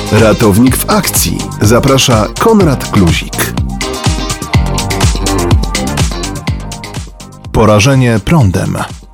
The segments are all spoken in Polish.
Ratownik w akcji. Zaprasza Konrad Kluzik. Porażenie prądem.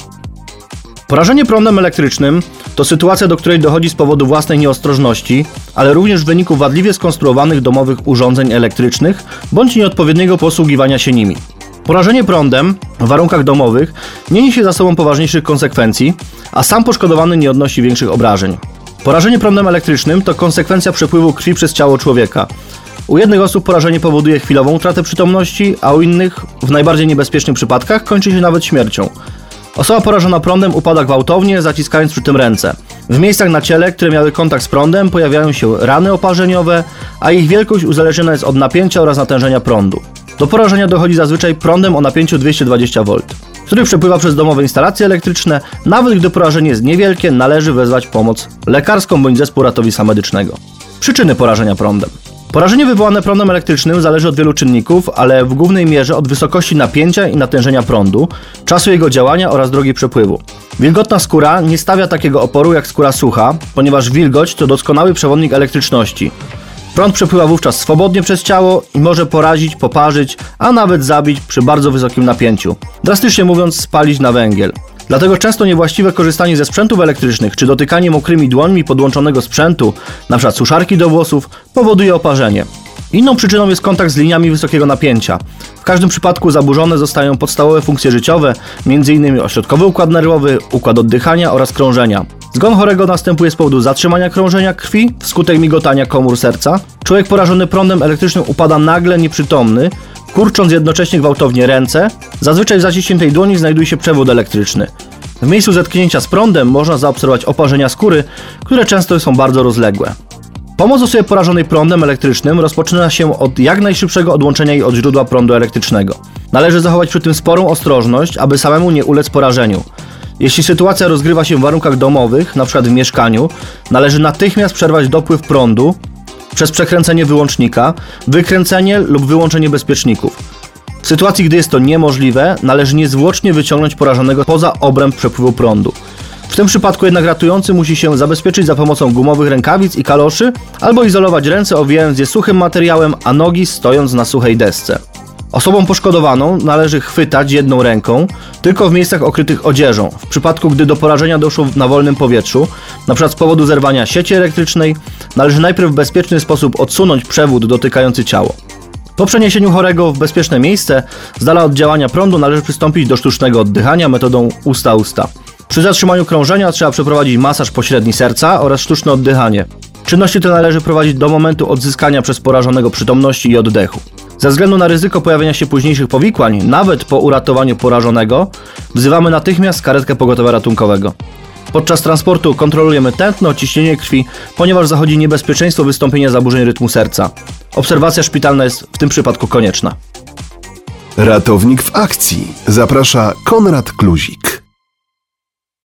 Porażenie prądem elektrycznym to sytuacja, do której dochodzi z powodu własnej nieostrożności, ale również w wyniku wadliwie skonstruowanych domowych urządzeń elektrycznych bądź nieodpowiedniego posługiwania się nimi. Porażenie prądem w warunkach domowych nie niesie za sobą poważniejszych konsekwencji, a sam poszkodowany nie odnosi większych obrażeń. Porażenie prądem elektrycznym to konsekwencja przepływu krwi przez ciało człowieka. U jednych osób porażenie powoduje chwilową utratę przytomności, a u innych, w najbardziej niebezpiecznych przypadkach, kończy się nawet śmiercią. Osoba porażona prądem upada gwałtownie, zaciskając przy tym ręce. W miejscach na ciele, które miały kontakt z prądem, pojawiają się rany oparzeniowe, a ich wielkość uzależniona jest od napięcia oraz natężenia prądu. Do porażenia dochodzi zazwyczaj prądem o napięciu 220 V, który przepływa przez domowe instalacje elektryczne. Nawet gdy porażenie jest niewielkie, należy wezwać pomoc lekarską bądź zespół ratownictwa medycznego. Przyczyny porażenia prądem. Porażenie wywołane prądem elektrycznym zależy od wielu czynników, ale w głównej mierze od wysokości napięcia i natężenia prądu, czasu jego działania oraz drogi przepływu. Wilgotna skóra nie stawia takiego oporu jak skóra sucha, ponieważ wilgoć to doskonały przewodnik elektryczności. Prąd przepływa wówczas swobodnie przez ciało i może porazić, poparzyć, a nawet zabić przy bardzo wysokim napięciu. Drastycznie mówiąc, spalić na węgiel. Dlatego często niewłaściwe korzystanie ze sprzętów elektrycznych czy dotykanie mokrymi dłońmi podłączonego sprzętu, np. suszarki do włosów, powoduje oparzenie. Inną przyczyną jest kontakt z liniami wysokiego napięcia. W każdym przypadku zaburzone zostają podstawowe funkcje życiowe, m.in. ośrodkowy układ nerwowy, układ oddychania oraz krążenia. Zgon chorego następuje z powodu zatrzymania krążenia krwi wskutek migotania komór serca. Człowiek porażony prądem elektrycznym upada nagle nieprzytomny, kurcząc jednocześnie gwałtownie ręce. Zazwyczaj w zaciśniętej dłoni znajduje się przewód elektryczny. W miejscu zetknięcia z prądem można zaobserwować oparzenia skóry, które często są bardzo rozległe. Pomoc osobie porażonej prądem elektrycznym rozpoczyna się od jak najszybszego odłączenia jej od źródła prądu elektrycznego. Należy zachować przy tym sporą ostrożność, aby samemu nie ulec porażeniu. Jeśli sytuacja rozgrywa się w warunkach domowych, np. w mieszkaniu, należy natychmiast przerwać dopływ prądu przez przekręcenie wyłącznika, wykręcenie lub wyłączenie bezpieczników. W sytuacji, gdy jest to niemożliwe, należy niezwłocznie wyciągnąć porażonego poza obręb przepływu prądu. W tym przypadku jednak ratujący musi się zabezpieczyć za pomocą gumowych rękawic i kaloszy, albo izolować ręce, owijając je suchym materiałem, a nogi stojąc na suchej desce. Osobą poszkodowaną należy chwytać jedną ręką tylko w miejscach okrytych odzieżą. W przypadku, gdy do porażenia doszło na wolnym powietrzu, np. z powodu zerwania sieci elektrycznej, należy najpierw w bezpieczny sposób odsunąć przewód dotykający ciało. Po przeniesieniu chorego w bezpieczne miejsce, z dala od działania prądu, należy przystąpić do sztucznego oddychania metodą usta-usta. Przy zatrzymaniu krążenia trzeba przeprowadzić masaż pośredni serca oraz sztuczne oddychanie. Czynności te należy prowadzić do momentu odzyskania przez porażonego przytomności i oddechu. Ze względu na ryzyko pojawienia się późniejszych powikłań, nawet po uratowaniu porażonego, wzywamy natychmiast karetkę pogotowia ratunkowego. Podczas transportu kontrolujemy tętno, ciśnienie krwi, ponieważ zachodzi niebezpieczeństwo wystąpienia zaburzeń rytmu serca. Obserwacja szpitalna jest w tym przypadku konieczna. Ratownik w akcji. Zaprasza Konrad Kluzik.